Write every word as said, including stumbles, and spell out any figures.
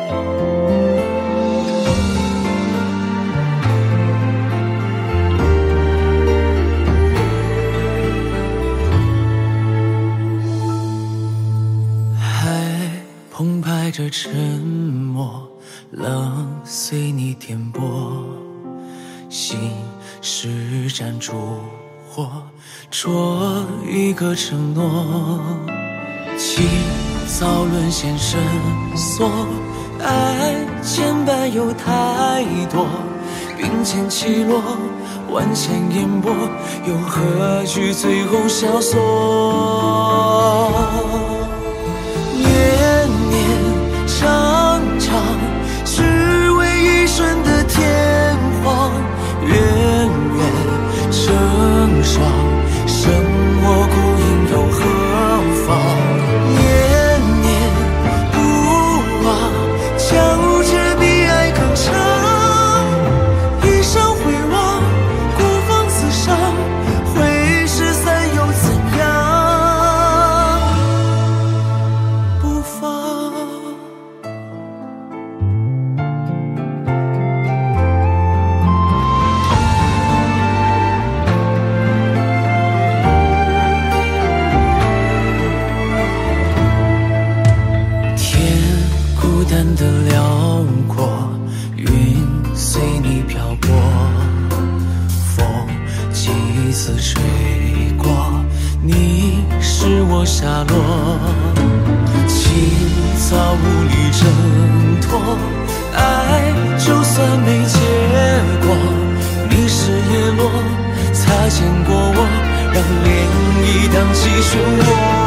澎湃着沉默，冷随你颠簸，心是盏烛火，灼一个承诺。情早沦陷深锁，爱牵绊有太多，并肩起落，万千烟波，又何惧最后萧索？长长，只为一瞬的天荒；远远，成双，剩我孤影又何妨？念念不忘，交织比爱更长。一生回望，孤芳自赏，会失散又怎样？不放。淡的辽阔，云随你飘过，风几次吹过，你是我下落。情早无力挣脱，爱就算没结果，你是叶落，擦肩过我，让涟漪荡起漩涡。